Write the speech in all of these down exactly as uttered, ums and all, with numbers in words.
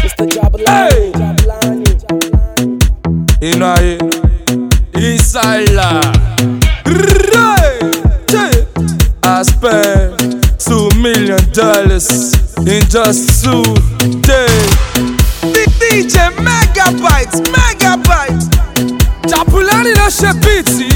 Mister Jabulani, Jabulani. Inú ayé, Isala. I spent two million dollars in just two days. D J Megabytes, Megabytes. Jabulani ló ṣe beat.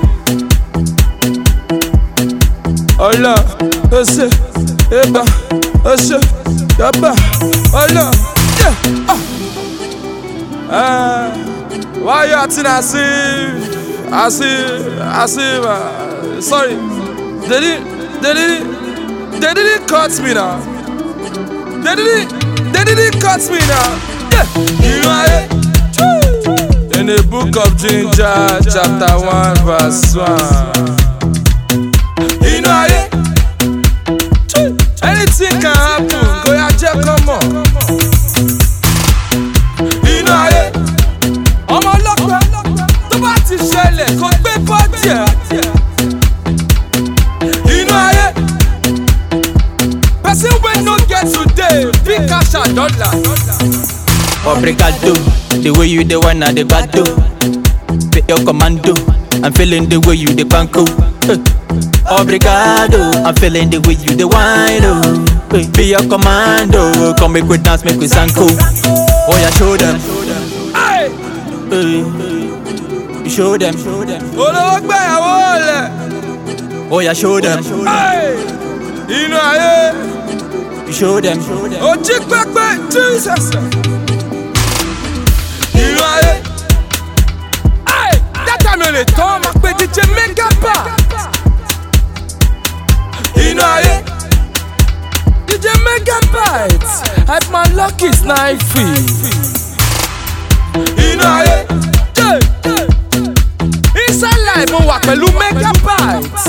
Ọlá, ó ṣe, eba, ó ṣe, yaba, ọlá, yeah, ah. Uh, why you acting as if, as if, as if, uh, sorry, they didn't, they didn't, they didn't cut me now. They didn't, they didn't cut me now. Yeah, you know I, in the book of Ginger, chapter one, verse one. You know I, anything can happen. Go ya check, come on. You know I, ọmọ ọlọ́pàá tó bá ti ṣẹlẹ̀ kó gbé bọ́dì ẹ̀. Inú ayé, person wey no get today fit cash a dollar. Obrigado, the way you the one at the bado. Be your commando, I'm feeling the way you the banco. Obrigado, I'm feeling the way you the wine. Oh, be your commando, come make we dance, make we sanko. Oh yeah, show them. Hey, You show them. olówó gbẹ̀yàwó lẹ̀. Oh yeah, show them. Hey, inú ayé, You show them. ojí pẹ́pẹ́ Jesus. Inú ayé, hey, dátà mi ò lè tán máa pe D J Megabytes. Inú ayé, D J Megabytes, at my lucky snipe. Inú ayé, yeah, yeah. Inside life mo wà pẹ̀lú Megabytes.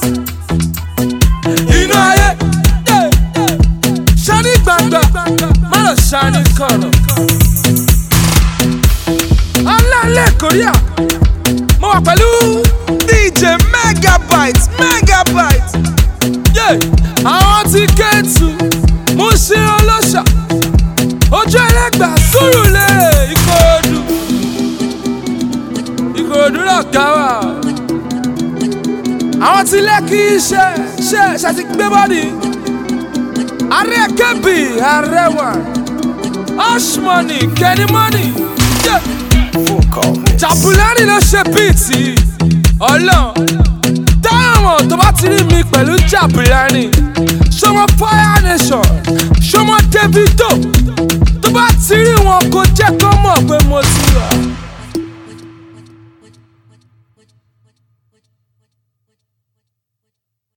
Inú ayé, yeah, yeah. Ṣání gbangba, má lọ ṣání kọ̀rọ̀. Ọlọ́lẹ̀ Korea, mo wà pẹ̀lú D J Megabytes, Megabytes. Yeah, àwọn ti Kétu, mo ṣe ọlọ́ṣà. Ojú ẹlẹ́gbà Sùúrùlérè Ìkòròdú. Ìkòròdú náà káwà. Àwọn tí Lẹ́kì ṣe ṣe ṣe ti gbé bọ́dì. Ààrẹ Kẹ́bì, Arẹwà. Hush money, Kenny money. Yeah. Jabulani ló ṣe bíìtì. Ọlọ́run. Táwọn tó bá ti rí mi pẹ̀lú Jabulani. Ṣọmọ Fire Nation, ṣọmọ Davido. Tó bá ti rí wọn kó jẹ́ kó mọ̀ pé mo ti wà.